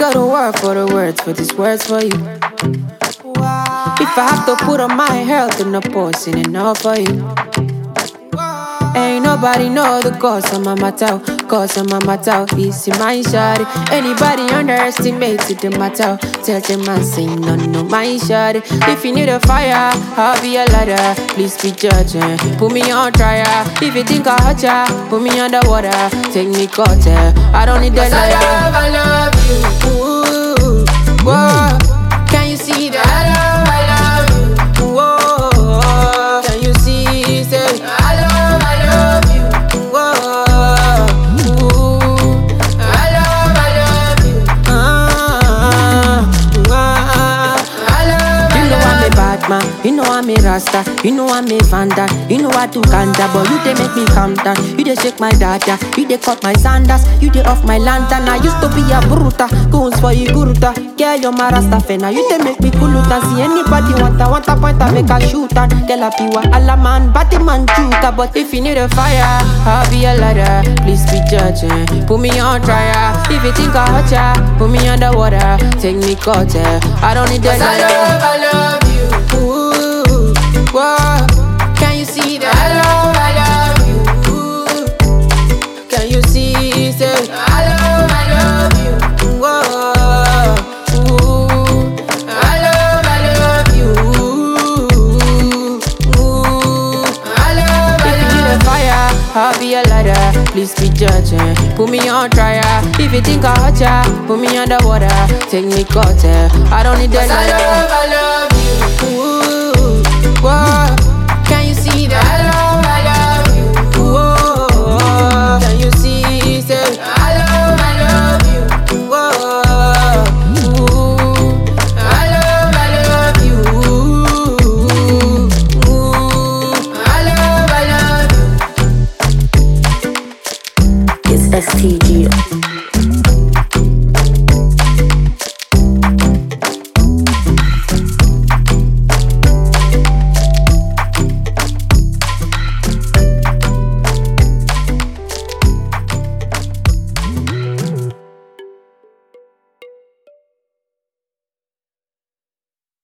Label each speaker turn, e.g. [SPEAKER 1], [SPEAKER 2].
[SPEAKER 1] gotta work for the words, for these words for you. If I have to put on my health in a portion enough for you. Ain't nobody know the cause of my matter, cause of my matter. It's in my shawty. Anybody underestimates it, the matter. Tell them I say no, my shawty. If you need a fire, I'll be a ladder. Please be judging, put me on trial. If you think I hurt ya, put me underwater. Take me cutter, I don't need the liar. I love you. Ooh, whoa. Can you see that? I love you. Whoa. Can you see? Say I love you. Whoa. Ooh. I love you. I love you know I'm a bad man, you know I'm a rasta, you know I'm a vanda, you know I do ganja, but you they make me calm down. You they shake my data, you they cut my sandals, you they off my lantern. I used to be a bruta, goons for you guruta. Girl, you're my rasta fena, you they make me kuluta. See anybody want a point, I make a shoot and tell a piwa alla man, batty man chuta. But if you need a fire, I'll be a ladder. Please be judging, put me on trial. If you think I hurt ya, put me underwater. Take me cutter, I don't need that. I love you. Ooh, whoa. Can you see that? I love you. Ooh. Can you see? Say I love you. Whoa. Ooh. I love you. Ooh. I love you. If you need a fire, I'll be a ladder. Please be judging, put me on trial. If you think I hurt ya, put me underwater. Take me cutter, I don't need that. I love you. Ooh, whoa. Can you see that? I love you. Whoa. Can you see? Say I love you. Whoa. Ooh. I love you. Ooh. I love you.
[SPEAKER 2] It's STG.